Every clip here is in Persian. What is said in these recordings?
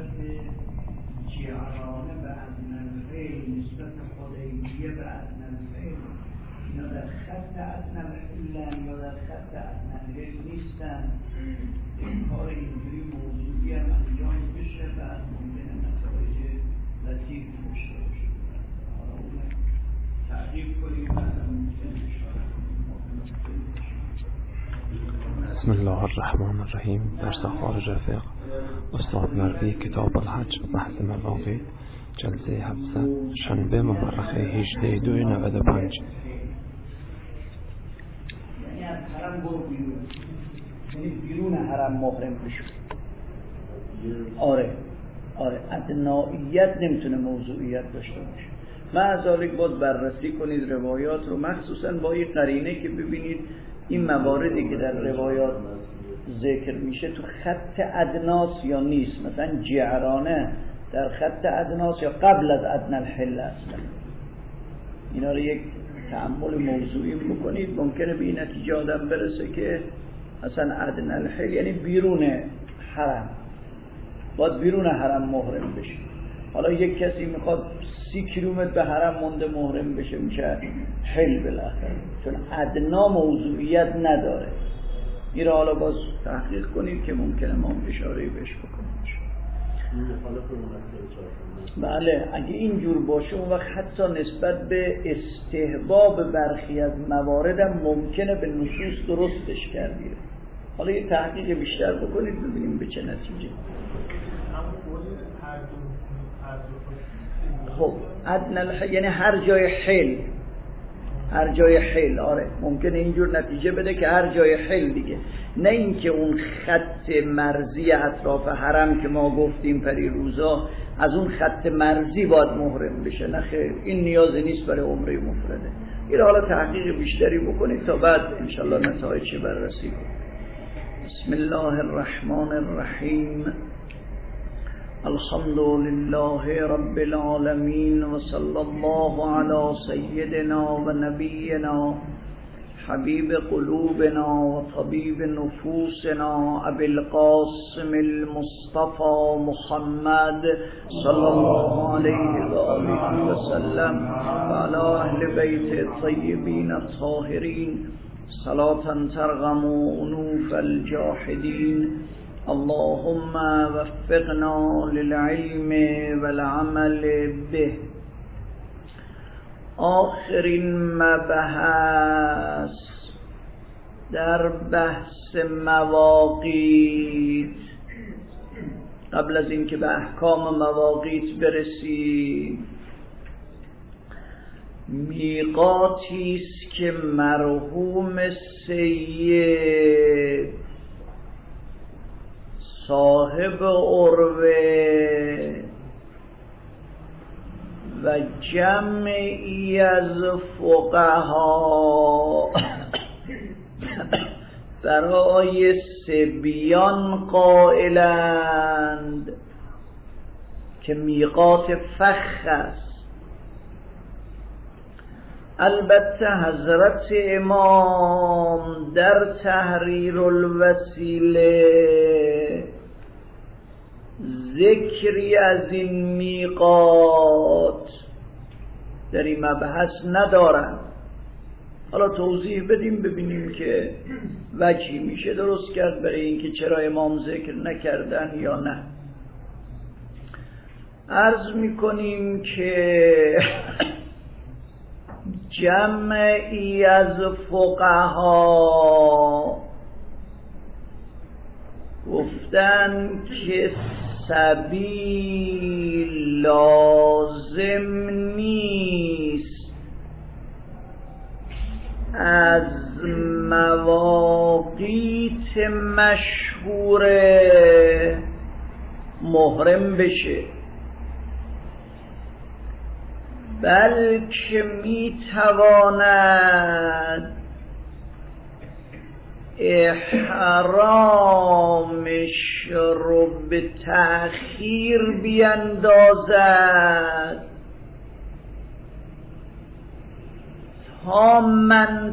نسبت جعرانه به ادنی الفعل، نسبت حدیبیه به ادنی الفعل، اینا در خط ادنی الفعل یا در خط ادنی الفعل نیستن. این کار اینجوری موضوعی هم انجام بشه، بعد ممکنه نتایج لطیف داشته باشه. حالا اون تعقیب کنیم، بعد ممکنه اشاره کنیم. بسم الله الرحمن الرحیم. درس خارج رفیق استاد مروی، کتاب الحج، بحث مواقیت، جلسه 700، شنبه مورخه 18/2/95. یعنی از حرم برو بیرون، یعنی بیرون حرم محرم بشو. آره ادناییت نمیتونه موضوعیت داشته باشه. معذالک باید بررسی کنید روایات رو، مخصوصا با این قرینه که ببینید این مواردی که در روایات ذکر میشه تو خط ادناس یا نیست. مثلا جعرانه در خط ادناس یا قبل از ادنی الحل اصلا. اینا رو یک تأمل موضوعی بکنید، ممکنه به این نتیجه آدم برسه که اصلا ادنی الحل یعنی بیرون حرم، باید بیرون حرم محرم بشه. حالا یک کسی میخواد 30 کیلومتر به حرم مونده محرم بشه، میشه حل بالاخره، چون ادنا موضوعیت نداره. این را حالا باز تحقیق کنید که ممکنه ما اشاره بهش بکنیم. بله اگه اینجور باشه اون وقت حتی نسبت به استحباب برخی از موارد ممکنه به نصوص درستش کردید. حالا یه تحقیق بیشتر بکنید ببینیم به چه نتیجه. خب ادنی یعنی هر جای حل، آره ممکنه اینجور نتیجه بده که هر جای حل دیگه، نه اینکه اون خط مرزی اطراف حرم که ما گفتیم پری روزا از اون خط مرزی باید محرم بشه. نه خیر، این نیازی نیست برای عمره مفرده. این حالا تحقیق بیشتری بکنید تا بعد انشالله نتایج بررسی کنید. بسم الله الرحمن الرحیم. الحمد لله رب العالمين وصلى الله على سيدنا ونبينا حبيب قلوبنا وطبيب نفوسنا أبي القاسم المصطفى محمد صلى الله عليه وآله وسلم وعلى أهل بيت الطيبين الطاهرين صلاة ترغم أنوف الجاحدين. اللهم وفقنا للعلم والعمل به. آخرین مبحث در بحث مواقیت. قبل از اینکه به احکام مواقیت برسیم، میقاتی است که مرحوم سید صاحب عروه و جمعی از فقها برای صبیان قائلند که میقات فخ است. البته حضرت امام در تحریر الوسیله ذکری از این میقات در این مبحث ندارند. حالا توضیح بدیم ببینیم که وجهی میشه درست کرد برای اینکه چرا امام ذکر نکردن یا نه. عرض میکنیم که جمعی از فقها گفتن که سبیل لازم نیست از مواقیت مشهور محرم بشه، بلکه میتواند احرامش رو به تأخیر بیندازد تا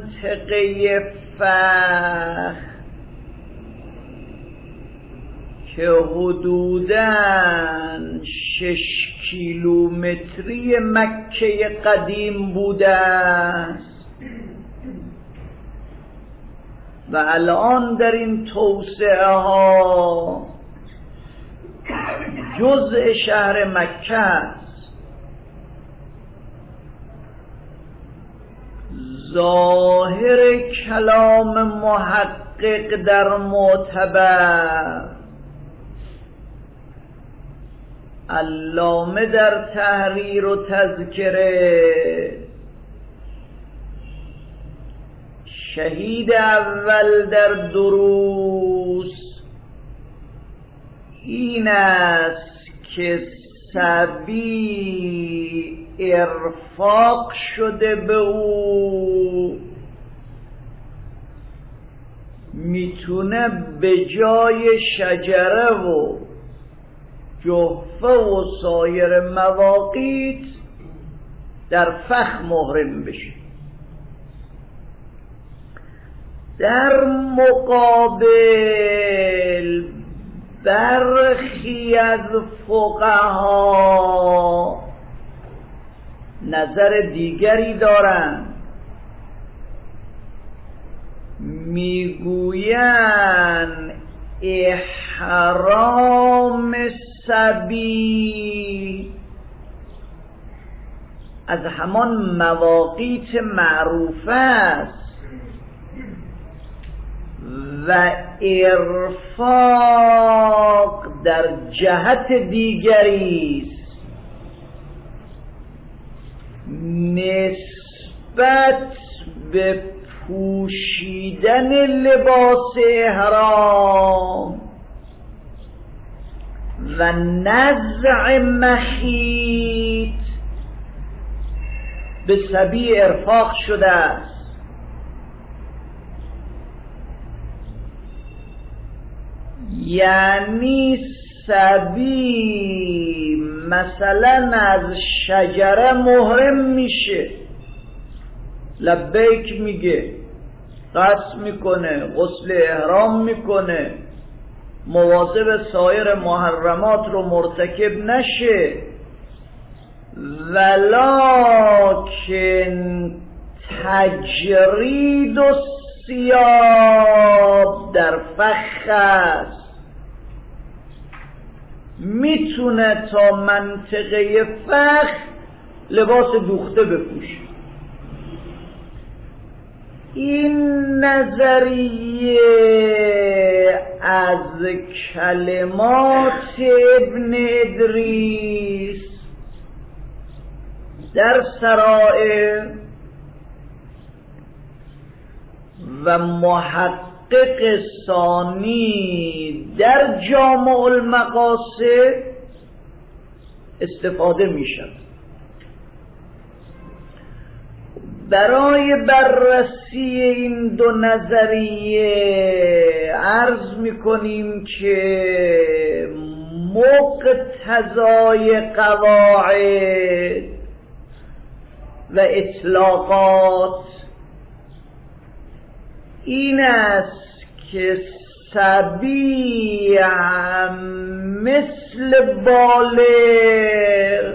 منطقه فخ که حدوداً 6 کیلومتری مکه قدیم بوده است و الان در این توسعه ها جزء شهر مکه است. ظاهر کلام محقق در معتبر علامه در تحریر و تذکره شهید اول در دروس این است که صبی ارفاق شده به او میتونه به جای شجره و جحفه و سایر مواقیت در فخ محرم بشه. در مقابل برخی از فقها نظر دیگری دارند، میگویند احرام صبی از همان مواقیت معروفه است و ارفاق در جهت دیگری است. نسبت به پوشیدن لباس احرام و نزع مخیط به صبی ارفاق شده است. یعنی صبی مثلا از شجره محرم میشه، لبیک میگه، قصد میکنه، غسل احرام میکنه، مواظب سایر محرمات رو مرتکب نشه، ولکن تجرید و ثیاب در فخ است، میتونه تا منطقه فخ لباس دوخته بپوشه. این نظریه از کلمات ابن ادریس در سرائر و محقق ثانی در جامع المقاصد استفاده می شود. برای بررسی این دو نظریه عرض می کنیم که مقتضای قواعد و اطلاقات این است که صبی مثل بالغ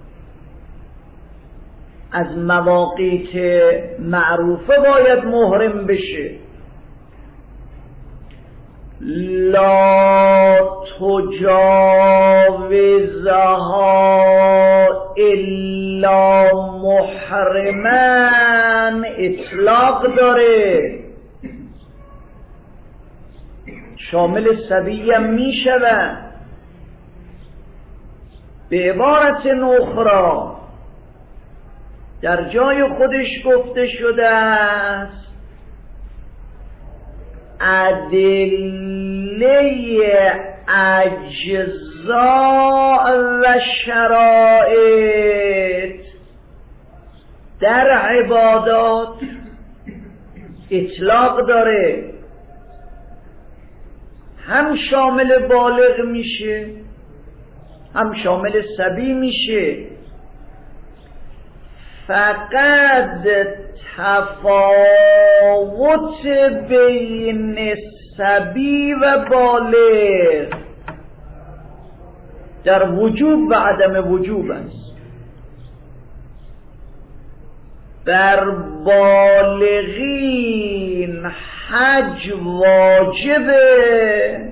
از مواقیت معروفه باید محرم بشه. لا تجاوزها الا محرمن اطلاق داره، شامل صبی هم می شود. به عبارت اخرى در جای خودش گفته شده است ادله اجزاء و شرایط در عبادات اطلاق داره، هم شامل بالغ میشه هم شامل صبی میشه. فقط تفاوت بین صبی و بالغ در وجوب و عدم وجوب است. بر بالغین حج واجبه،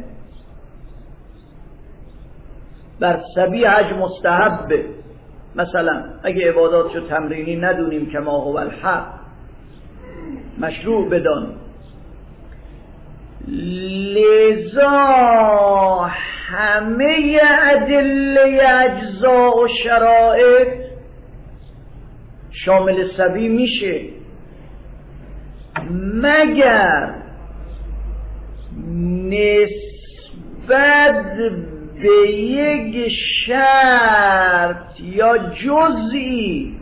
بر صبی حج مستحبه. مثلا اگه عباداتشو تمرینی ندونیم که ما هو الحق مشروع بدان. لذا همه ادله اجزا و شرایط شامل صبی میشه، مگر نسبت به یک شرط یا جزئی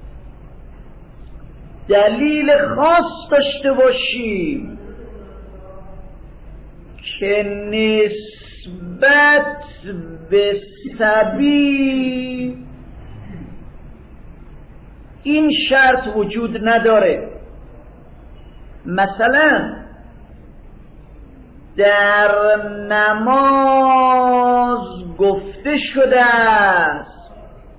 دلیل خاص داشته باشیم که نسبت به صبی این شرط وجود نداره. مثلا در نماز گفته شده است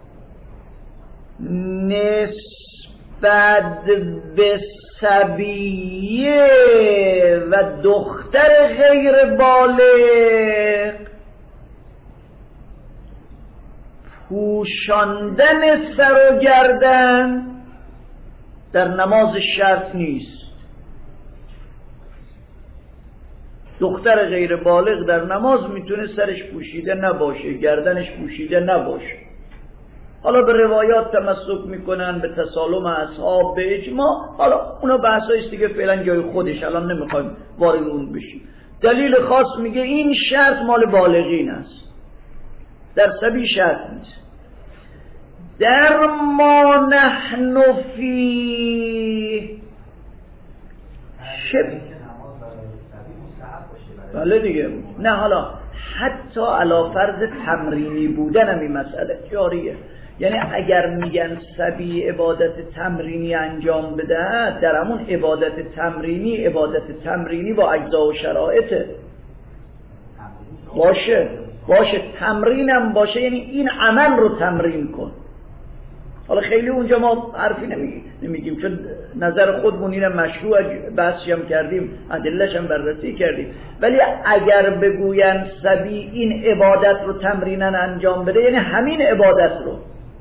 نسبت به صبیه و دختر غیر بالغ پوشاندن سر و گردن در نماز شرط نیست. دختر غیر بالغ در نماز میتونه سرش پوشیده نباشه، گردنش پوشیده نباشه. حالا به روایات تمسک میکنن، به تسالم اصحاب، به اجماع، حالا اونا بحثایست دیگه، فعلا جای خودش، الان نمیخوایم وارد اون بشیم. دلیل خاص میگه این شرط مال بالغین است، در صبی شرط نیست. در ما نحن فیه بله دیگه، نه حالا حتی علی فرض تمرینی بودن هم این مسئله جاریه. یعنی اگر میگن صبی عبادت تمرینی انجام بده، در همون عبادت تمرینی با اجزا و شرایطه باشه تمرینم باشه، یعنی این عمل رو تمرین کن. حالا خیلی اونجا ما حرفی نمیگیم چون نظر خودمون اینه، مشروع بحثی هم کردیم، ادله‌اش هم بررسی کردیم. ولی اگر بگوین صبی این عبادت رو تمرینا انجام بده، یعنی همین عبادت رو.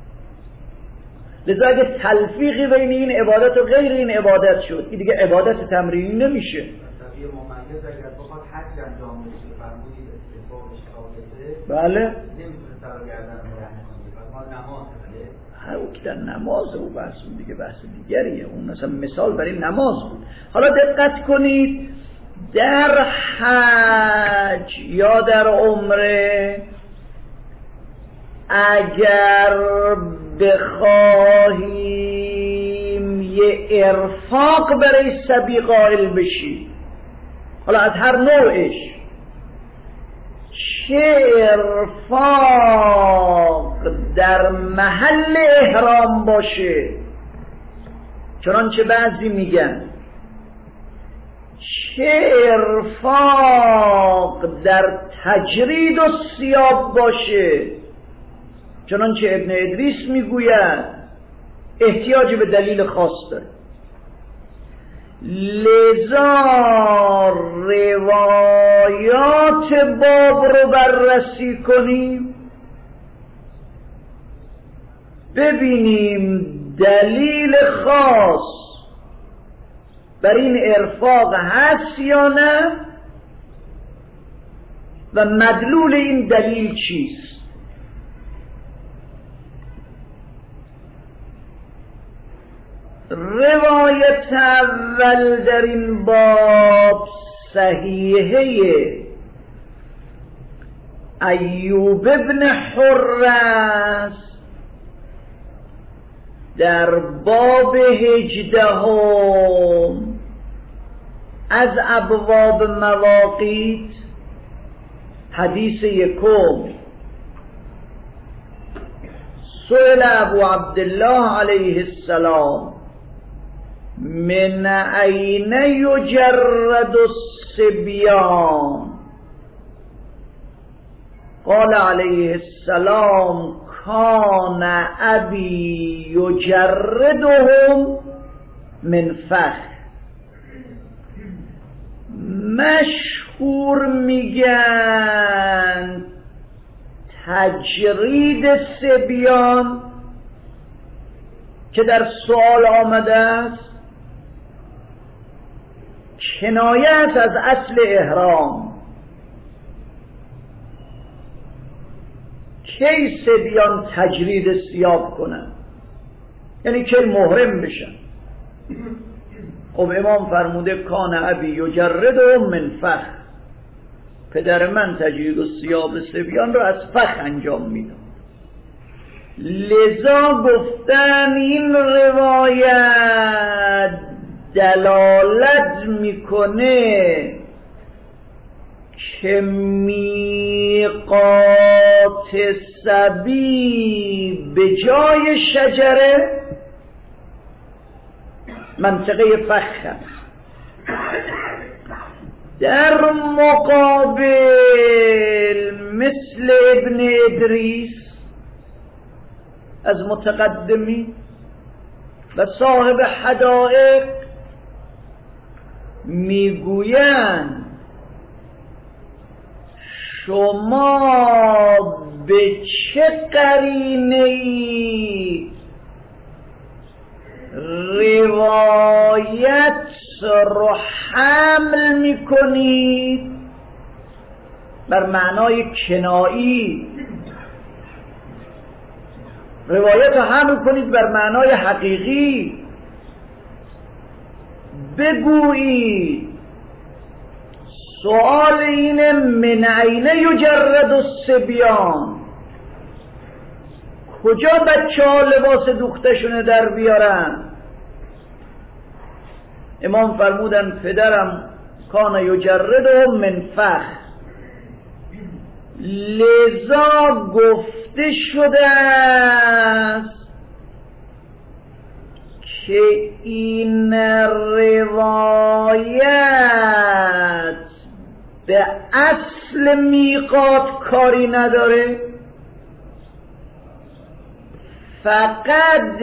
لذا اگه تلفیقی بین این عبادت و غیر این عبادت شد، این دیگه عبادت تمرینی نمیشه. صبی ممیز اگر بخواد حج انجام بشه، فرمودید اتفاق شرایطه، بله نمیتونه سر و گردن رو رحم کنه. پس ما نماز که در نماز او بحث دیگه بحث دیگریه، اون مثلا مثال برای نماز بود. حالا دقت کنید، در حج یا در عمره اگر بخواهیم یه ارفاق برای صبی قائل بشی، حالا از هر نوعش، چه ارفاق در محل احرام باشه، چنانچه بعضی میگن چه ارفاق در تجرید و ثیاب باشه، چنانچه ابن ادریس میگوید احتیاج به دلیل خاص داره. لذا روایات باب رو بررسی کنیم، ببینیم دلیل خاص بر این ارفاق هست یا نه و مدلول این دلیل چیست. روایت اول در این باب صحیحه ایوب ابن حر است، در باب 18 از ابواب مواقیت، حدیث 1: سئل ابو عبدالله علیه السلام من أين يجرد الصبيان قال علیه السلام کان ابی یجردهم من فخ. مشهور میگن تجرید صبیان که در سوال آمده است کنایه است از اصل احرام. کی صبیان تجرید ثیاب کنن؟ یعنی کی محرم بشن؟ خب امام فرموده کان ابی یجردهم من فخ، پدر من تجرید و ثیاب صبیان رو از فخ انجام میداد. لذا گفتن این روایت دلالت میکنه که میقات صبی به جای شجره منطقه فخ است. در مقابل مثل ابن ادریس از متقدمی و صاحب حدائق میگویند شما به چه قرینه‌ای روایت رو حمل میکنید بر معنای کنایی، روایت رو حمل کنید بر معنای حقیقی. بگویید سؤال اینه من عین یجرد الصبیان، کجا بچه ها لباس دوختشونه در بیارن؟ امام فرمودن پدرم کان یجردهم من فخ، لذا گفته شده است که این روایت به اصل میقات کاری نداره، فقط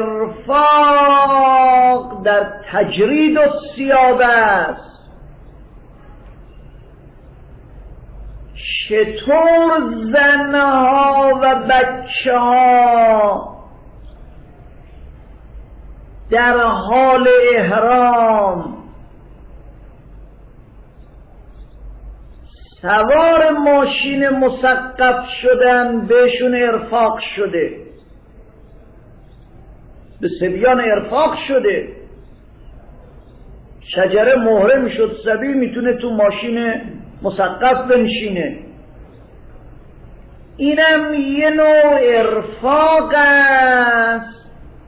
ارفاق در تجرید و ثیاب است. چطور زنها و بچه ها در حال احرام سوار ماشین مسقف شدن بهشون ارفاق شده، به صبیان ارفاق شده، شجره محرم شد، صبی میتونه تو ماشین مسقف بنشینه، اینم یه نوع ارفاق است.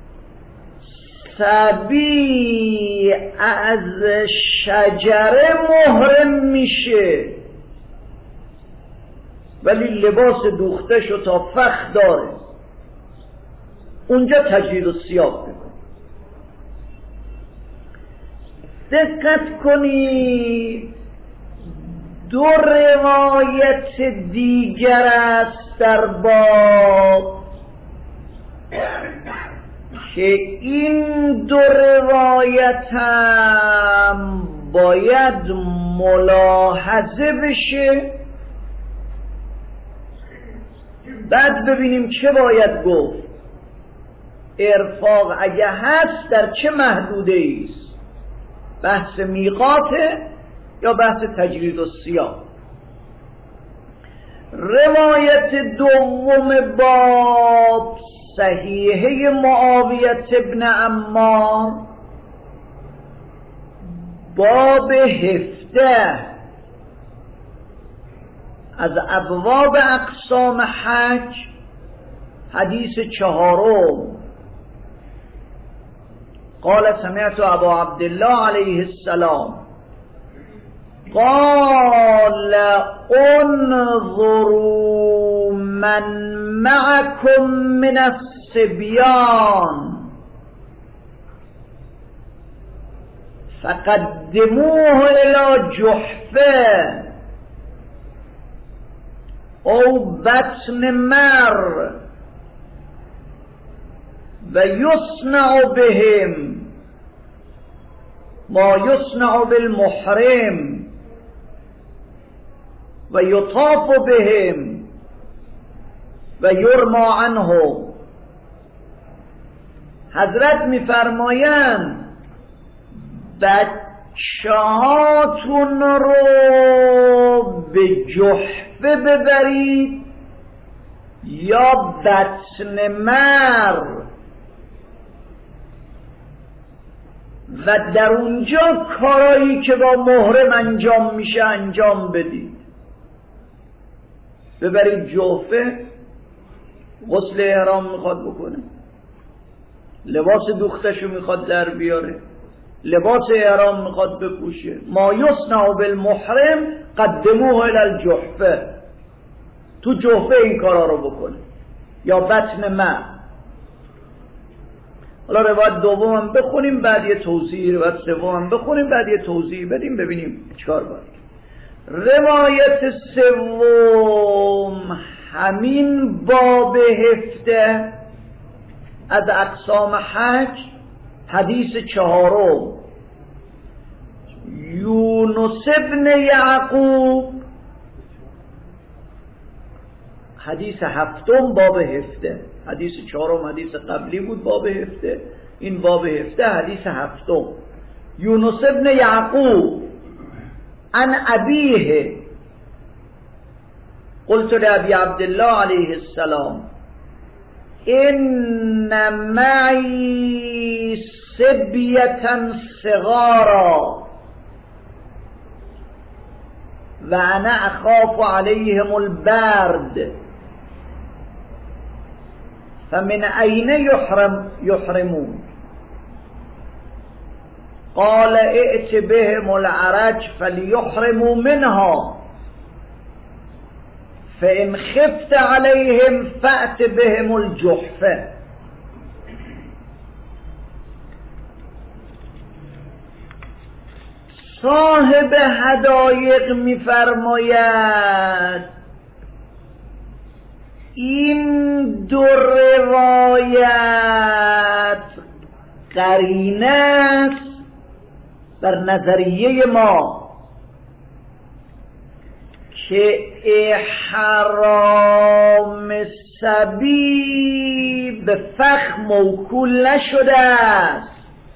صبی از شجره محرم میشه ولی لباس دوخته شو تا فخ داره، اونجا تجرید و ثیاب بکن. دقت کنید دو روایت دیگر است در باب که این دو روایت هم باید ملاحظه بشه، بعد ببینیم چه باید گفت. ارفاق اگه هست در چه محدوده ایست؟ بحث میقاته یا بحث تجرید و ثیاب؟ روایت دوم باب صحیحه معاویه ابن عمار باب 17 از ابواب اقسام حج، حدیث 4. قال سمعت ابا عبدالله علیه السلام قال انظروا من معكم من الصبيان فقدموه الى جحفه او بطن مر و یصنع بهم ما یصنع بالمحرم و یطاف بهم و یرمی عنه. حضرت میفرمایند بچه‌هاتون رو به جحفه ببرید یا بطن مر و در اونجا کارایی که با محرم انجام میشه انجام بدید. ببرید جحفه، غسل احرام میخواد بکنه، لباس دوختشو میخواد در بیاره، لباس احرام میخواد بپوشه، ما یصنع بالمحرم قدموه الی الجحفه، تو جحفه این کارا رو بکنه یا بطن مر. حالا روایت دوم بخونیم بعد یه توضیح، روایت سوم بخونیم بعد یه توضیح بدیم ببینیم چیکار باید. روایت سوم همین باب 17 از اقسام حج، حدیث 4 یونس ابن یعقوب، حدیث 7 باب 17. حدیث 4 حدیث قبلی بود باب 17، این باب 17 حدیث 7. یونس ابن یعقوب عن ابیه قلت لأبی عبدالله علیه السلام ان معی صبیة صغارا و انا اخاف علیهم البرد فمن أين يحرمون؟ قال ائت بهم العرج فليحرموا منها فإن خفت عليهم فأت بهم الجحفة. صاحب حدایق می‌فرماید این دو روایت قرینه است بر نظریه ما که احرام صبی به فخ موکول نشده است،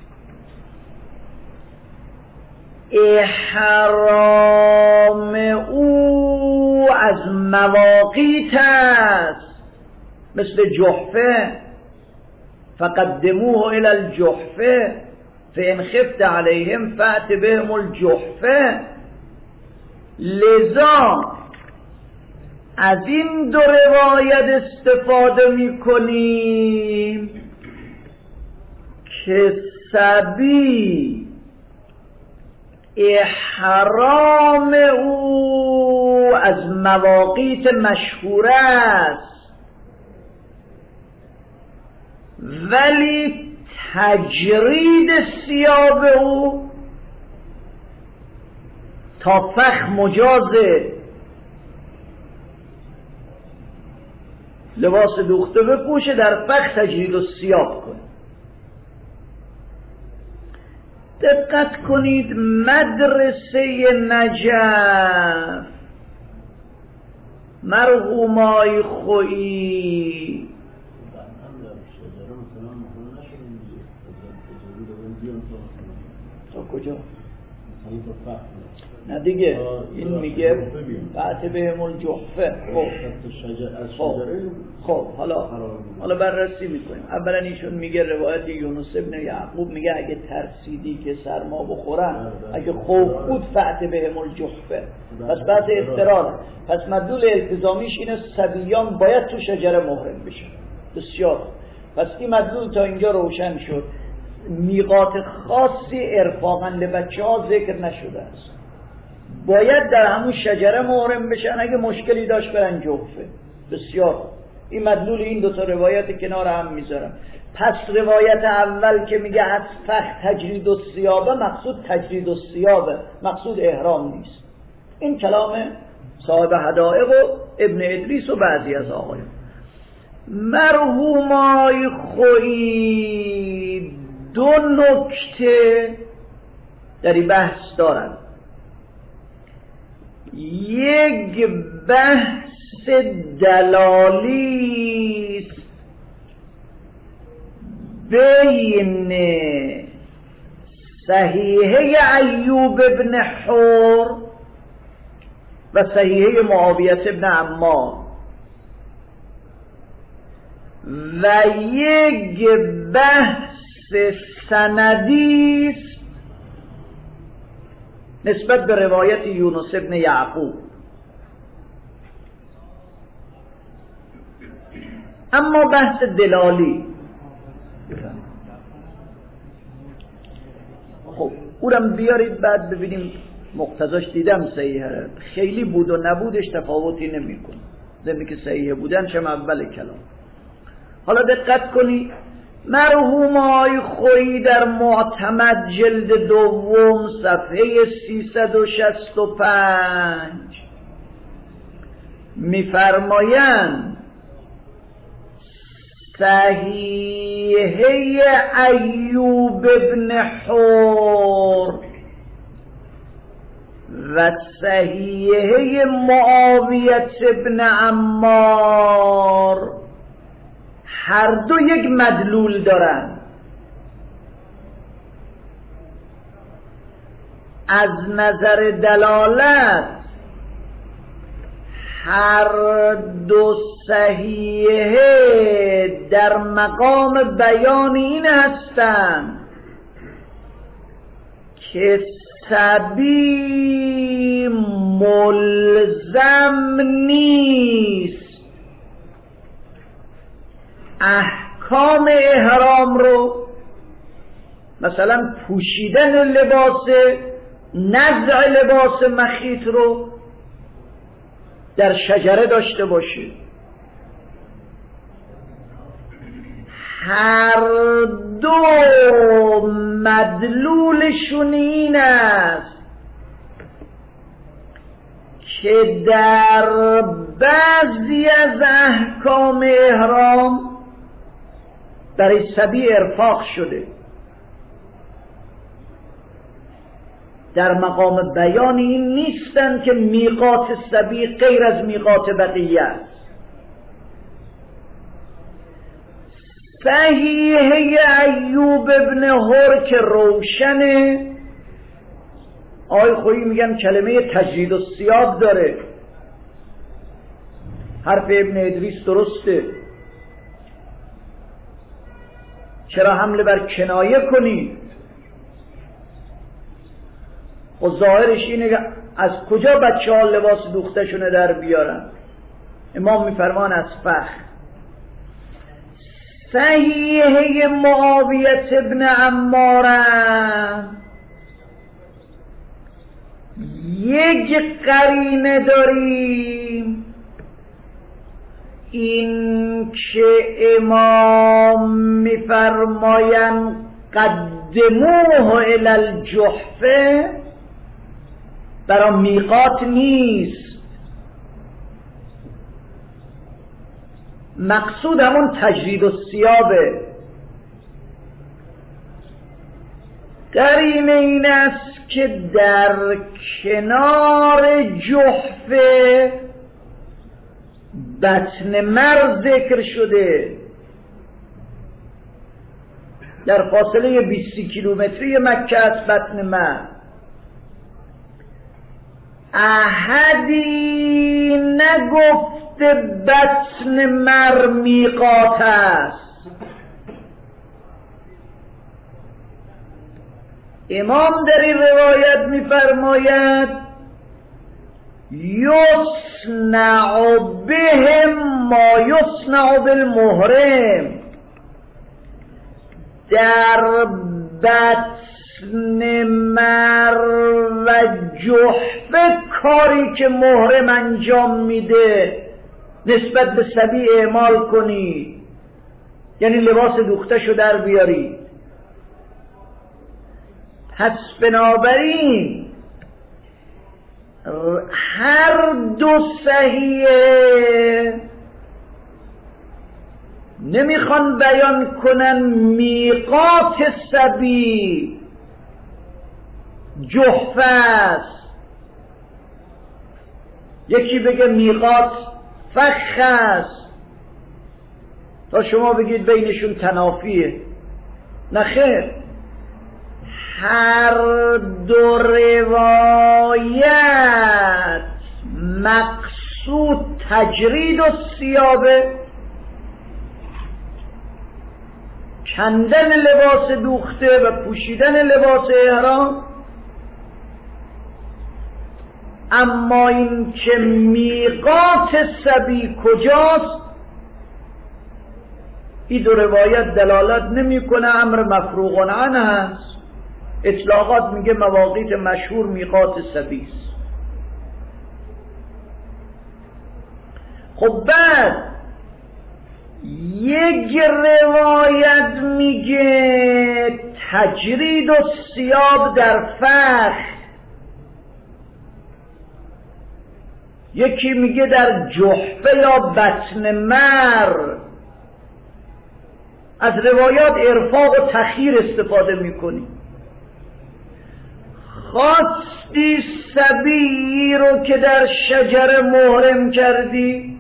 احرام او از مواقیت است مثل جحفه، فقدموه الى الجحفه فان خفت علیهم فأت بهم الجحفه. لذا از این دو روایت استفاده میکنیم که صبی احرام او از مواقیت مشهور است ولی تجرید ثياب او تا فخ مجازه، لباس دوخته بپوشه در فخ تجرید الثياب کنه. دقت کنید مدرسه نجف مرحومای خویی تا کجا؟ نه دیگه این میگه فأت بهم الجحفه. خب حالا بررسی میکنیم. اولا ایشون میگه روایت یونس ابن یعقوب میگه اگه ترسیدی که سرما بخورن، اگه خوف بود فأت بهم الجحفه، پس بعد اضطرار، پس مدلول التزامیش اینه صبیان باید تو شجره محرم بشن. بسیار، پس این مدلول تا اینجا روشن شد. میقات خاصی ارفاقاً بچه ها ذکر نشده است، باید در همون شجره محرم بشن، اگه مشکلی داشت برن جحفه. بسیار، این مدلول این دوتا روایت کنار هم میذارم. پس روایت اول که میگه از فخ تجرید الثياب، مقصود تجرید الثياب، مقصود احرام نیست. این کلام صاحب حدائق و ابن ادریس و بعضی از آقایان. مرحومای خویی دو نکته در این بحث دارند. یک بحث دلالی است بین صحیحه ایوب ابن حور و صحیحه معاویه ابن عمار و یک بحث سندی است نسبت به روایت یونس ابن یعقوب. اما بحث دلالی خب اونم بیارید بعد ببینیم مقتضاش. دیدم صحیحه، خیلی بود و نبودش تفاوتی نمی‌کنه، ضمن که صحیحه بودن چم اول کلام. حالا دقت کنی مرحوم آقای خویی در معتمد جلد دوم صفحه 365 می‌فرمایند صحیحه ایوب ابن حور و صحیحه معاویه ابن عمار هر دو یک مدلول دارند. از نظر دلالت هر دو صحیحه در مقام بیان این هستند که صبی ملزم نیست احکام احرام رو، مثلا پوشیدن لباس نزع لباس مخیط رو در شجره داشته باشه. هر دو مدلولشون این است که در بعضی از احکام احرام برای صبی ارفاق شده، در مقام بیان این نیستن که میقات صبی غیر از میقات بقیه است. صحیحه ایوب ابن حور که روشنه، آقای خویی میگن کلمه تجرید و سیاب داره، حرف ابن ادریس درسته، چرا حمله بر کنایه کنید؟ و ظاهرش اینه که از کجا بچه ها لباس دوخته شونه در بیارن؟ امام میفرمان از فخر. صحیحه معاویه ابن عمار یک قرینه داریم، این که امام میفرمایند قدموه الی الجحفه برای میقات نیست، مقصود همون تجرید و سیابه. قرینه این است که در کنار جحفه بطن مر ذکر شده، در فاصله 20 کیلومتری مکه از بطن مر. احدی نگفته بطن مر میقات است. امام در این روایت میفرماید یصنع بهم ما یصنع بالمحرم، در بطن مر و جحفه کاری که محرم انجام میده نسبت به صبی اعمال کنی، یعنی لباس دوخته‌شو در بیاری. پس بنابراین هر دو صحیحه، نمیخوان بیان کنن میقات صبی جحفه است، یکی بگه میقات فخ است تا شما بگید بینشون تنافیه. نه خیر، هر دو روایت مقصود تجرید و ثیابه، کندن لباس دوخته و پوشیدن لباس احرام. اما این که میقات صبی کجاست، این دو روایت دلالت نمیکنه، امر مفروغ عنه هست. اطلاقات میگه مواقیت مشهور میقات صبی است. خب بعد یک روایت میگه تجرید و ثیاب در فخ، یکی میگه در جحفه یا بطن مر. از روایات ارفاق و تخییر استفاده میکنی. خواستی صبی رو که در شجره محرم کردی،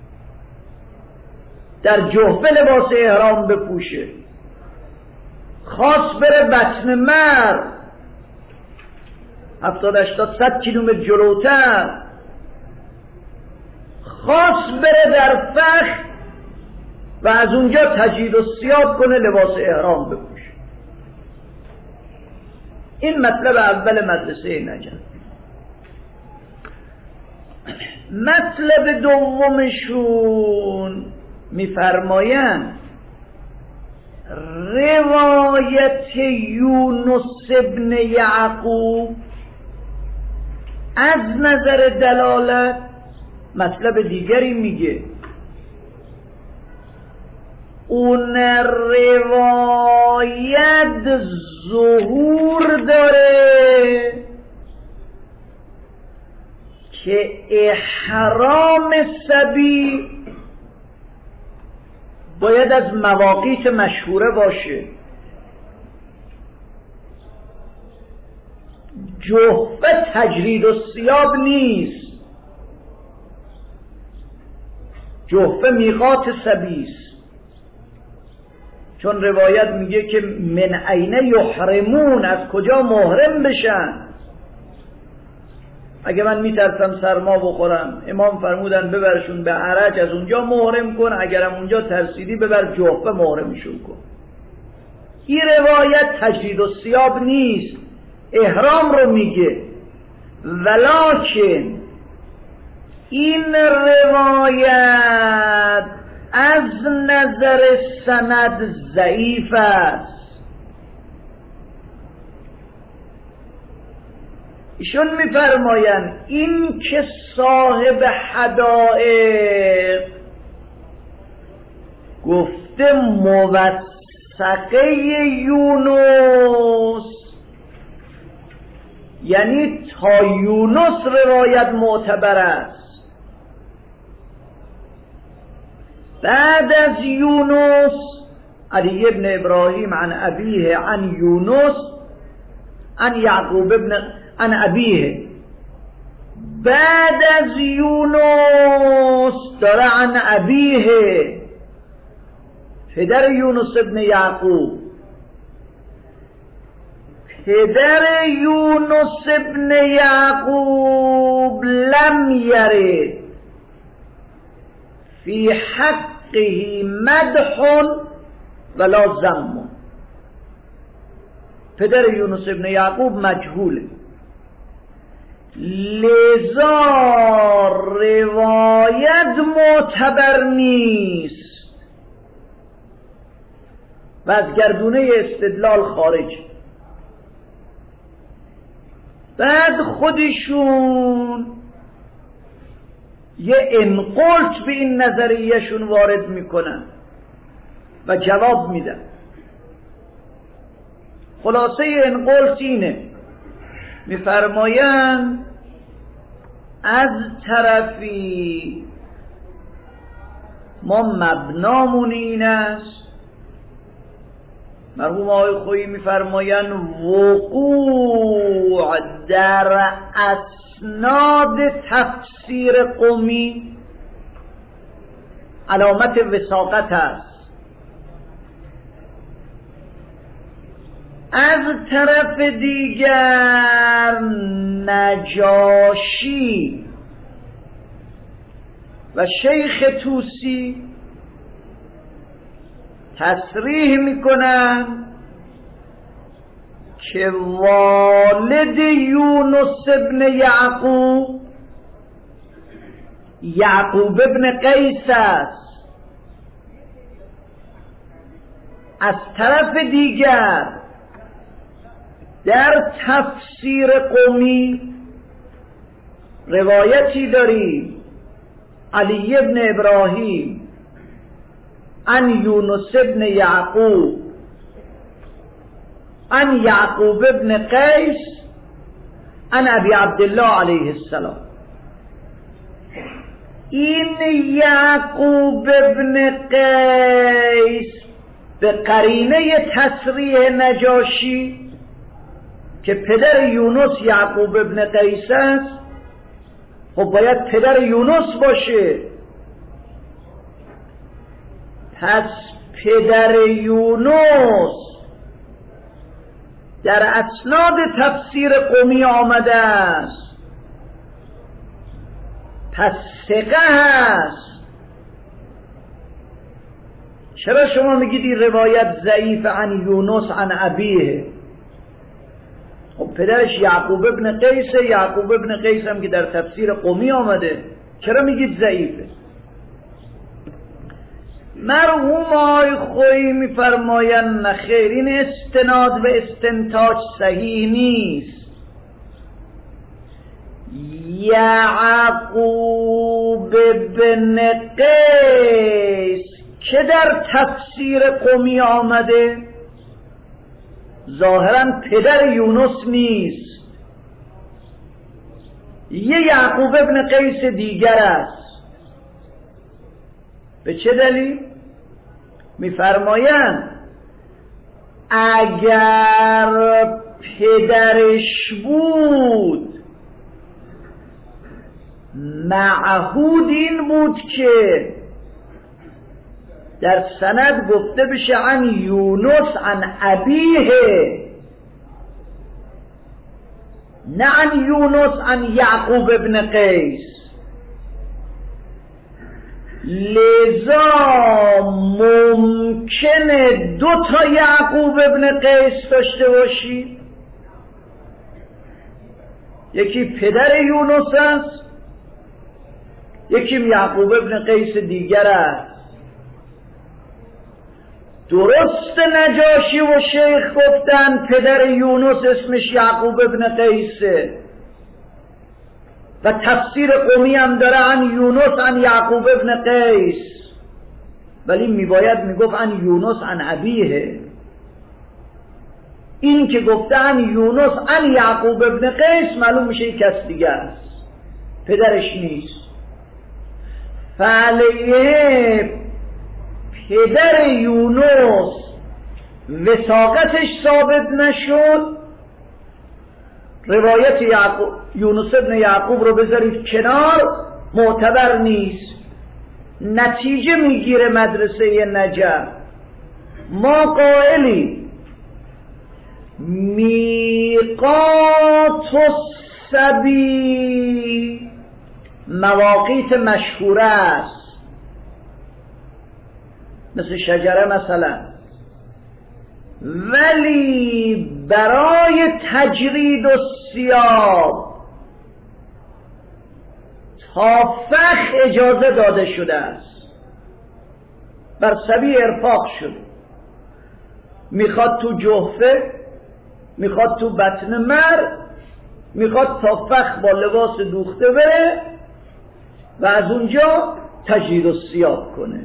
در جحفه لباس احرام بپوشه، خواست بره بطن مر 70-80 کیلومتر جلوتر، خواست بره در فخ و از اونجا تجرید و ثیاب کنه، لباس احرام بپوشه. این مطلب اول مدرسه نجف. مطلب دومشون میفرمایند روایت یونس ابن یعقوب از نظر دلالت مطلب دیگری میگه. اون روایت ظهور داره که احرام صبی باید از مواقیت مشهوره باشه. جحفه تجرید و ثیاب نیست، جحفه میقات صبی است. چون روایت میگه که من عین یحرمون، از کجا محرم بشن. اگه من میترسم سرما بخورم، امام فرمودن ببرشون به عرج، از اونجا محرم کن، اگرم اونجا ترسیدی ببر جحفه محرمشون کن. این روایت تجرید و ثیاب نیست، احرام رو میگه. ولکن این روایت از نظر سند ضعیف است. ایشون میفرمایند این که صاحب حدائق گفته موثقه یونس، یعنی تا یونس روایت معتبر است. بعد از یونس علی ابن ابراهیم عن ابیه عن یونس عن یعقوب ابن عن ابیه. بعد از یونس داره عن ابیه، پدر یونس ابن یعقوب. پدر یونس ابن یعقوب لم یرد فی حقه مدح ولا ذم. پدر یونس ابن یعقوب مجهوله، لذا روایت معتبر نیست و از گردونه استدلال خارج. بعد خودشون یه انقلت به این نظریهشون وارد میکنن و جواب میدن. خلاصه انقلت اینه، میفرمایند از طرفی ما مبنامون این است، مرحوم آقای خویی میفرمایند وقوع در اسناد تفسیر قمی علامت وثاقت است. از طرف دیگر نجاشی و شیخ طوسی تصریح میکنن که والد یونس ابن یعقوب ابن قیس است. از طرف دیگر در تفسیر قمی روایتی داریم علی ابن ابراهیم عن یونس ابن یعقوب عن یعقوب ابن قیس عن ابی عبدالله علیه السلام. این یعقوب ابن قیس به قرینه تصریح نجاشی که پدر یونس یعقوب ابن قیس است، خب باید پدر یونس باشه. پس پدر یونس در اسناد تفسیر قمی آمده است، پس ثقه است. چرا شما میگید این روایت ضعیف عن یونس عن ابیه؟ خب پدرش یعقوب ابن قیسه، یعقوب ابن قیس هم که در تفسیر قمی آمده، چرا میگید ضعیفه؟ مرحوم آقای خویی میفرمایند نخیر، این استناد و استنتاج صحیح نیست. یعقوب ابن قیس که در تفسیر قمی آمده ظاهرا پدر یونس نیست، یه یعقوب ابن قیس دیگر است. به چه دلیل؟ میفرمایند اگر پدرش بود معهود این بود که در سند گفته بشه عن یونس عن ابیه، نه عن یونس عن یعقوب ابن قیس. لذا ممکنه دو تا یعقوب ابن قیس داشته باشی، یکی پدر یونس است، یکی یعقوب ابن قیس دیگر است. درست نجاشی و شیخ گفتن پدر یونس اسمش یعقوب ابن قیسه و تفسیر قمی هم داره عن یونس عن یعقوب ابن قیس، ولی میباید میگفت عن یونس عن ابیه. این که گفته عن یونس عن یعقوب ابن قیس معلوم میشه یک کس دیگه است، پدرش نیست. فعلیه پدر یونس وثاقتش ثابت نشد، روایت یونس ابن یعقوب رو بذارید کنار، معتبر نیست. نتیجه میگیره مدرسه نجف. ما قائلی میقات الصبی مواقیت مشهوره است، مثل شجره مثلا، ولی برای تجرید الثیاب تا فخ اجازه داده شده است، بر سبیل ارفاق شده. میخواد تو جحفه، میخواد تو بطن مر، میخواد تا فخ با لباس دوخته بره و از اونجا تجرید الثیاب کنه.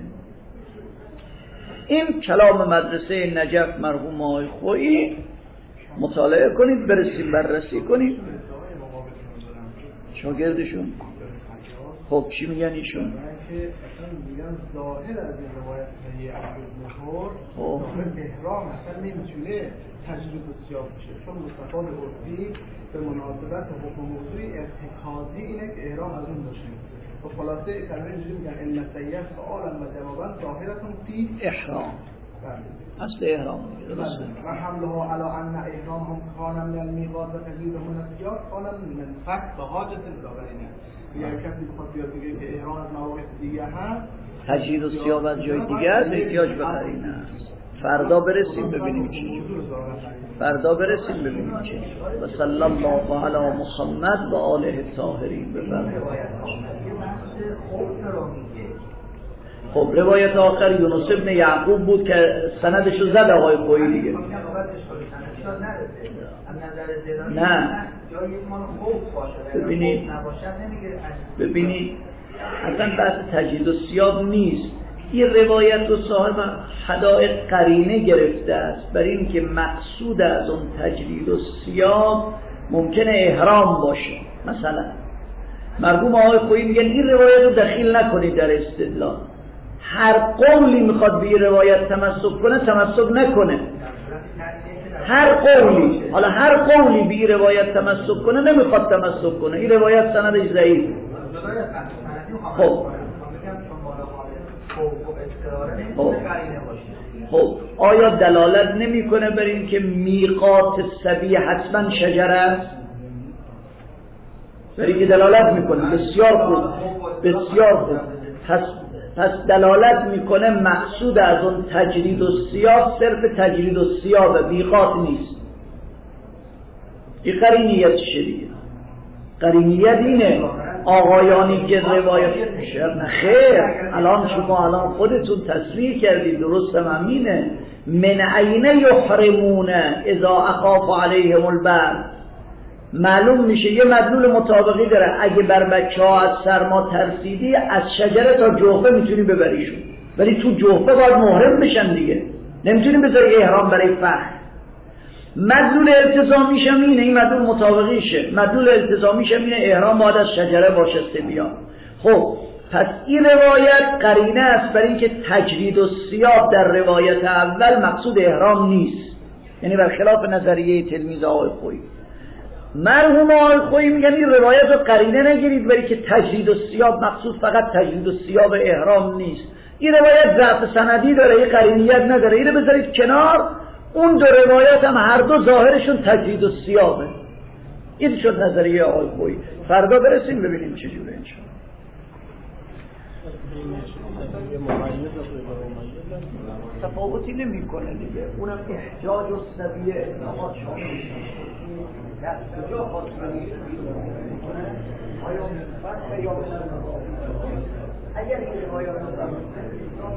این کلام مدرسه نجف مرحوم آقای خویی، مطالعه کنید، بررسی کنید. شاگردشون. خب چی میگن ایشون؟ که اصلا میگن ظاهر از این روایت صحیح عبدالمهور ظاهر احرام اصلا نمیتونه تجدید الصیام بشه، چون مصطفی عرفی به مناسبت حکم موضوعی ارتکازی اینه که احرام از اون باشه. و خلاصه کلمه اینجوری میگن ان السیئه سؤالا و جوابا ظاهرتون فی احرام. اصل احرام درسته. و حملها علی ان احرامهم کان من المیقات و تجدیدهم من الصیام کان من فقط به حاجت الاغرینه. یا کسی بخواد بیاد بگه که احرام از مواقع دیگه هست، تجدید الصیام از جای دیگه است، احتیاج به قرینه است. فردا برسیم ببینیم چی. فردا برسیم ببینیم چی. و صلی الله علی محمد و آله الطاهرین. بفرمایید. خب روایت آخر یونس ابن یعقوب بود که سندشو زد آقای خویی دیگه. نه ببینید اصلا بحث تجدید الصیام نیست. این روایت رو صاحب حدائق قرینه گرفته است برای اینکه مقصود از اون تجدید الصیام ممکنه احرام باشه. مثلا مرحوم آقای خویی میگن این روایت رو دخیل نکنید در استدلال. هر قولی میخواد به این روایت تمسک کنه تمسک نکنه. هر قولی، حالا هر قولی به این روایت تمسک کنه نمیخواد تمسک کنه. این روایت سندش ضعیف. خب آیا دلالت نمیکنه بر این که میقات سبی حتما شجره است؟ بر این که دلالت میکنه. بسیار خوب، بسیار خوب. پس دلالت میکنه مقصود از اون تجرید الصیام صرف تجرید الصیام، میقات نیست. این قرینیت شدیه. قرینیت اینه آقایانی که روایت میشه خیر. الان شما خودتون تصریح کردید، درست همینه. من عینه یحرمون اذا اخاف علیهم البرد. معلوم میشه یه مدلول مطابقی داره. اگه بر بچه‌ها از سرما ترسیدی از شجره تا جوفه میتونی ببریشون، ولی تو جوفه باید محرم بشن دیگه. نمیتونی بذاری احرام برای فخر. مدلول التزامیش هم اینه، این مدلول مطابقیشه. مدلول التزامیش هم اینه احرام باید از شجره باشسته بیاد. خب پس این روایت قرینه است برای اینکه تجرید الصیام در روایت اول مقصود احرام نیست، یعنی برخلاف نظریه تلمیذ آقای خویی. مرحوم آقای خویی میگن این روایت رو قرینه نگیرید برای که تجرید الصیام مقصود فقط تجرید الصیام احرام نیست. این روایت ضعف سندی داره، یه قرینیت نداره. اینو بذارید کنار. اون دو روایت هم هر دو ظاهرشون تجدید الصیامه. این شد نظریه آقای خویی. فردا برسیم ببینیم چه جوره انشاءالله. تفاوتی نمی‌کنه دیگه. اونم احجاج و سبیه اطلاقات شامل در کجا خاصی آیا فرق یا اگر این روایات